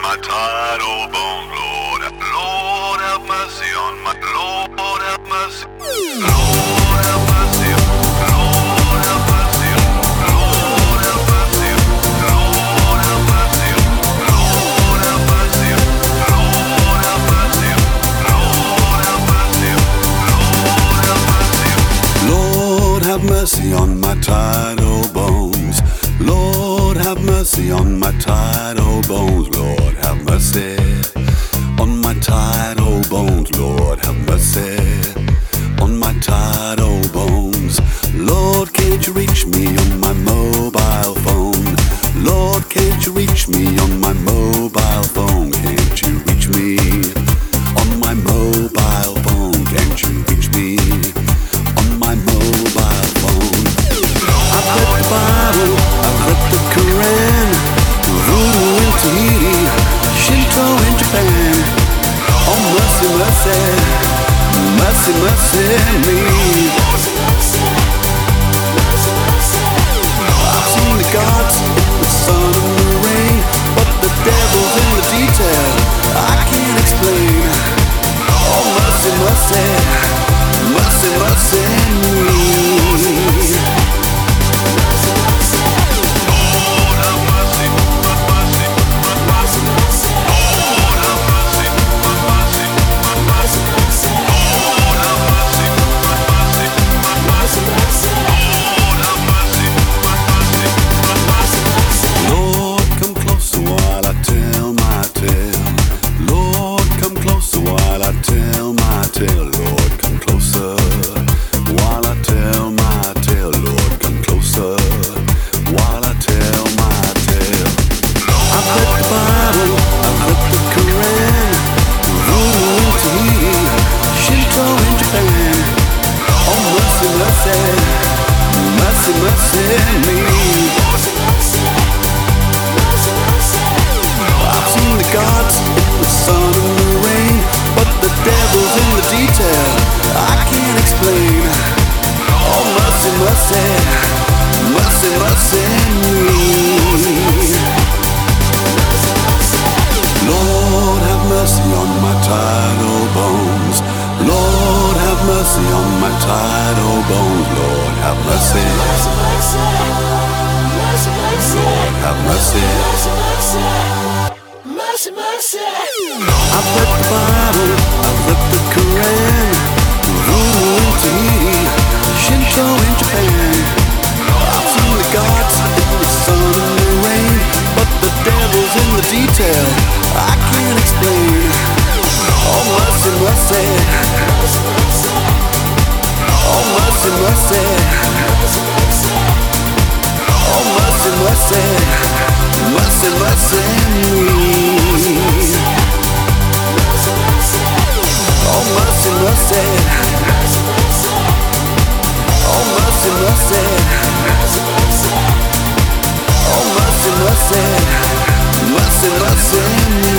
my tired old bones, Lord. Lord, have mercy on my Lord, have mercy. Lord, have mercy. Lord, have mercy. Lord, have mercy. Lord, have mercy. Lord, have mercy. Lord, have mercy. Lord, have mercy. Lord, have mercy. Lord, have mercy on my tired old bones. Lord, have mercy on my tired old bones. Lord, have mercy on my tired old bones. Lord, have mercy on my tired old bones. Lord, can't you reach me on my mobile phone? Lord, can't you reach me on my mobile phone? Can't you reach me on my mobile phone? Can't you reach me on my mobile phone? I've read the Bible, I've read the Quran, Voodoo in Tahiti, Shinto in Japan. Oh mercy, mercy, mercy, mercy me. I've seen the gods in the sun and the rain, but the devil's in the detail I can't explain. Oh mercy, mercy, mercy, mercy me. Lord, come closer while I tell my tale. Lord, come closer while I tell my tale. Lord, come closer while I tell my tale. Lord, come closer while I tell my tale. I've read the Bible, I've read the Quran, Voodoo in Tahiti, Shinto in Japan. Oh mercy, mercy, mercy, mercy me. I've seen the gods in the sun and the rain, but the devil's in the detail I can't explain. Oh mercy, mercy, mercy, mercy me. Lord, have mercy on my tired old bones. Lord, have mercy on my tired old bones. Lord, have mercy. Lord, have mercy. I've read the Bible, I've read the Quran, Voodoo in Tahiti, Shinto in Japan. I've seen the gods in the sun and the rain, but the devil's in the detail I can't explain. Oh mercy, mercy, oh mercy, mercy, oh mercy, mercy, mercy, mercy me. Oh mercy, mercy, oh mercy, mercy, oh mercy, mercy, mercy, mercy me.